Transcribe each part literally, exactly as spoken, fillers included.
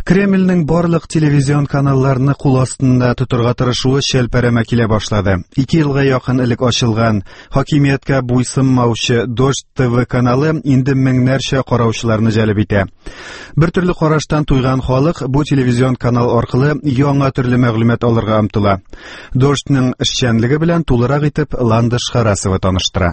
Кремльнең барлык телевизион каналларны кул астында тотырга тырышуы шәлпәрәмә килә башлады. Ике елга якын элек ачылган хакимияткә буйсынмаучы Дождь ТВ каналы инде меңнәрчә караучыларны җәлеп итә. Бер төрле караштан туйган халык бу телевизион канал аркылы яңа төрле мәгълүмат алырга омтыла. Дождьның эшчәнлеге белән тулырак итеп Ландыш Харасова таныштыра.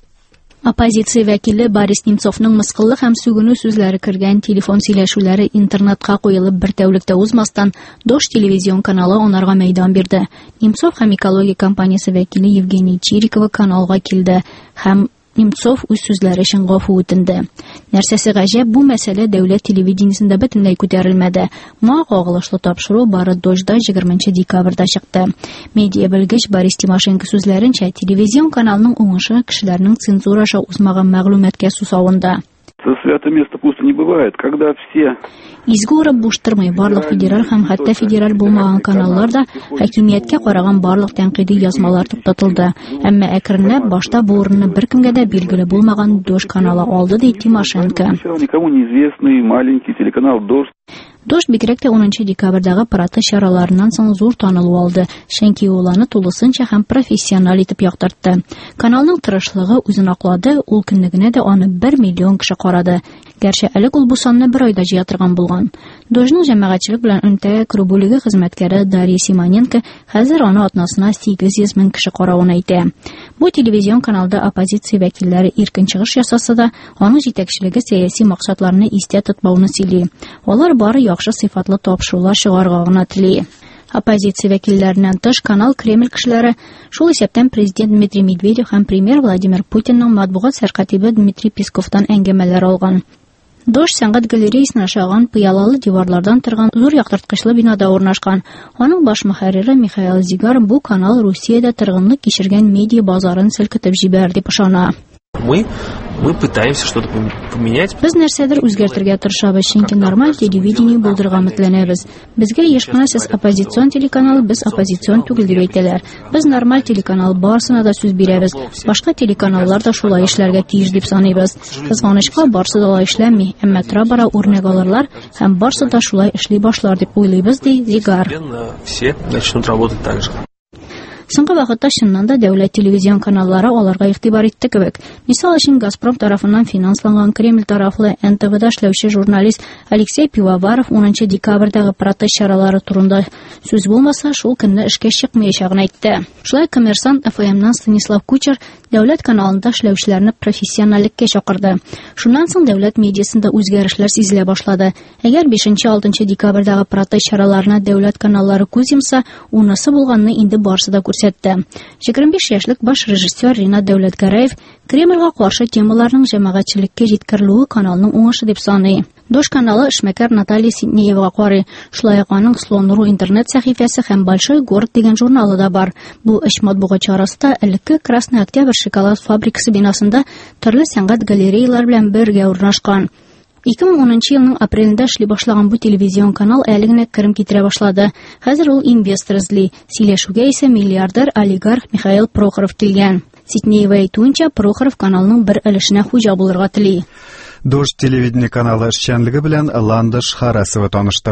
Оппозиция вәкиле Борис Немцовның мыскыллы һәм сүгенү сүзләре кергән телефон сөйләшүләре интернетка куелып бер тәүлектә узмастан Дождь телевизион каналы онарга мәйдан бирде. Немцов һәм экология компаниясе вәкиле Евгений Чирикова каналга килде һәм Немцов үз сүзләре өчен гафу үтенде. Нәрсәсе гаҗәп, бу мәсьәлә дәүләт телевидениесендә бөтенләй күтәрелмәде. Моңа кагылышлы тапшыру бары Дождьда егерменче декабрьдә чыкты. Медиа белгеч Борис Тимошенко сүзләренчә, телевизион каналының уңышы кешеләрнең цензура аша узмаган мәгълүматкә сусавында. Святое место пусто не бывает, когда все Изге урып буш тормый, барлык федераль һәм хәтта федераль булмаган каналларда хакимияткә караган барлык тәнкыйди язмалар туктатылды. Әмма әкренләп башта бу урынны беркемгә дә билгеле булмаган Дождь каналы алды, ди Тимошенко. Никому неизвестный маленький телеканал Дождь. Дождь бигрәк тә унынчы декабрьдәге протест чараларыннан соң зур танылу алды, чөнки ул аны тулысынча һәм профессиональ итеп яктыртты. Каналның тырышлыгы үзен аклады, ул көннегенә дә аны бер миллион кеше карады. Гәрчә элек ул бу санны бер айда җыя торган булган. Дождьның җәмәгатьчелек белән элемтәгә керү бүлеге хезмәткәре Дарья Симоненко хәзер аны атнасына сигез йөз мең кеше каравын әйтә. Бу телевизион каналда оппозиция вәкилләре иркен чыгыш ясаса да, аның җитәкчелеге сәяси максатларны истә тотмауны сөйли. Алар бары яхшы сыйфатлы тапшырулар чыгарга гына тели. Оппозиция вәкилләреннән тыш канал Кремль кешеләре шул исәптән президент Дмитрий Медведев һәм премьер Владимир Путинның матбугат сәркатибе Дмитрий Песковтан әңгәмәләр алган. Дождь сәнгать галереясына ашаган пыялалы диварлардан торган зур яктырткычлы бинада урнашкан. Аның баш мөхәррире Михаил Зигар бу канал Русиядә торгынлык кичергән медиа базарын селкетеп җибәрде дип ышана. Мы мы пытаемся что-то поменять. Без нәрсәдер үзгәртергә тырышабыз, чөнки нормаль телевидение булдырырга өметләнәбез. Безгә еш кына сез оппозицион телеканал, без оппозицион түгел дип әйтәләр. Без нормаль телеканал барсына да сүз бирәбез. Башка телеканаллар да шулай эшләргә тиеш дип саныйбыз. Кызганычка барсы да эшләми, әмма тора-бара үрнәк алырлар һәм барсы да шулай эшли башлар дип уйлыйбыз, ди Зигар. Все начнут работать так же. Соңгы вакытта чыннан да дәүләт телевизион каналлары аларга игътибар итте кебек. Мисал өчен Газпром тарафыннан финансланган Кремль тарафлы эн тэ вэ-дә эшләүче журналист Алексей Пивоваров унынчы декабрьдәге протест чаралары турында сүз булмаса, шул көнне эшкә чыкмаячагын әйтте. Шулай Коммерсант эф эмнән Станислав Кучер дәүләт каналында эшләүчеләрне профессионаллеккә чакырды. Шуннан соң дәүләт медиасында үзгәрешләр сизелә башлады. Әгәр бишенче-алтынчы декабрьдәге протест чараларына дәүләт каналлары күз йомса, унысы булганны инде барсы да күрсәтте. егерме биш яшьлек баш режиссер Ринат Дәүләтгәрәев Кремльгә каршы темаларның җәмәгатьчелеккә җиткерелүе каналның уңышы дип саный. Дождь каналы эшмәкәр Наталья Сиднеева карый. Шулай ук аның Слон.ру интернет сәхифәсе һәм Большой город дигән журналы да бар. Бу эш матбугат чарасында элекке Красный Октябрь шоколад фабрикасы бинасында төрле сәнгать галереялар белән бергә урнашкан. ике мең унынчы елның апрелендә эшли башлаган бу телевизион канал әле генә керем китерә башлады. Хәзер ул инвестор эзли. Сөйләшүгә исә миллиардер олигарх Михаил Прохоров килгән. Сиднеева әйтүенчә, Прохоров каналның бер өлешенә хуҗа булырга тели. Дождь телевидение каналы эшчәнлеге белән Ландыш Харасова таныштырды.